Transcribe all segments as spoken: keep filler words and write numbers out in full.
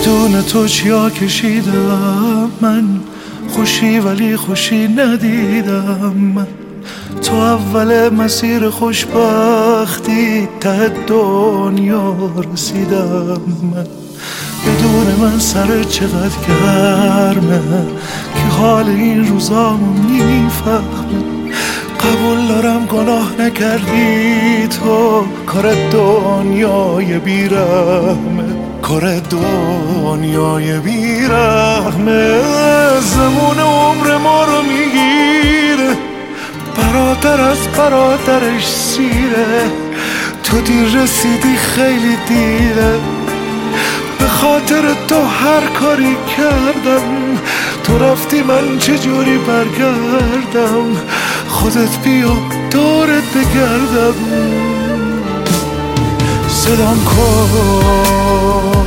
بدون تو چیا کشیدم من، خوشی ولی خوشی ندیدم من. تو اول مسیر خوشبختی ته دنیا رسیدم من. بدون من سر چقدر گرمه که حال این روزامو میفهمه. قبول دارم گناه نکردی تو، کار دنیای بیرحمه، کار دنیای بیرحمه. زمان عمر ما رو میگیره، برادر از برادرش سیره. تو دیر رسیدی خیلی دیره، به خاطر تو هر کاری کردم. تو رفتی من چجوری برگردم، خودت بیا دورت بگردم. صدام کن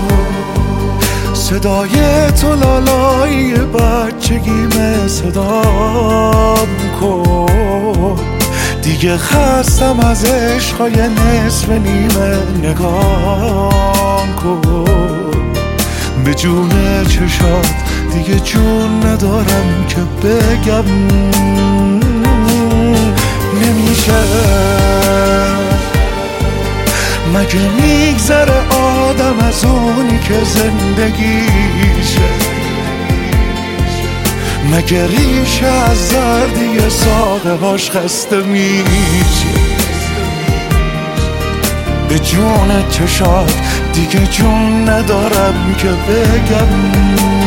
صدای تو لالایی بچگیمه، صدام کن دیگه خستم از عشقای نصف نیمه. نگام کن به جون چشات، دیگه جون ندارم که بگم نمیشه. مگه میگذره آدم از اونی که زندگیشه؟ مگه ریشه از زردی ساقه هاش خسته میشه؟ به جون چشات دیگه جون ندارم که بگم.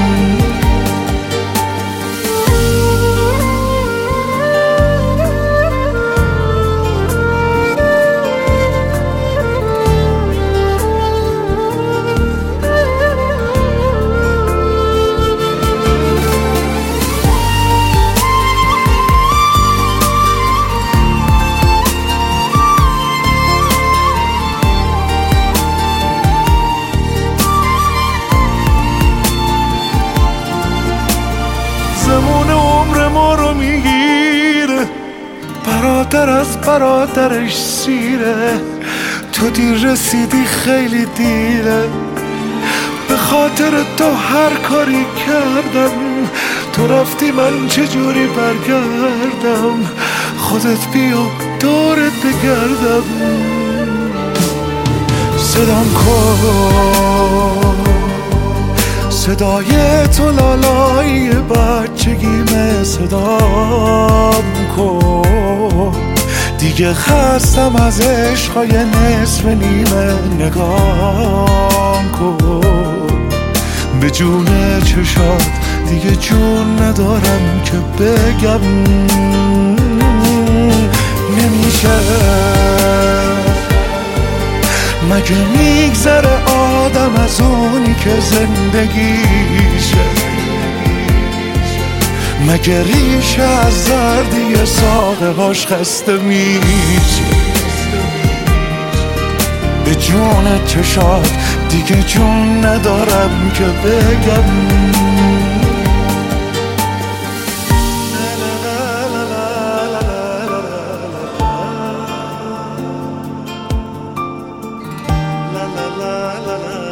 زمان عمر ما رو میگیره، برادر از برادرش سیره. تو دیر رسیدی خیلی دیره، به خاطر تو هر کاری کردم. تو رفتی من چجوری برگردم، خودت بیا دورت بگردم. صدام کن صدای تو لالایی بچگیمه، صدام کن دیگه خستم از عشقای نصف نیمه. نگام کن به جون چشات، دیگه جون ندارم که بگم نمیشه. مگه میگذره آدم از اونی که زندگیشه؟ مگه ریشه از زردی ساقه هاش خسته میشه؟ به جون چشات دیگه جون ندارم که بگم. La la la la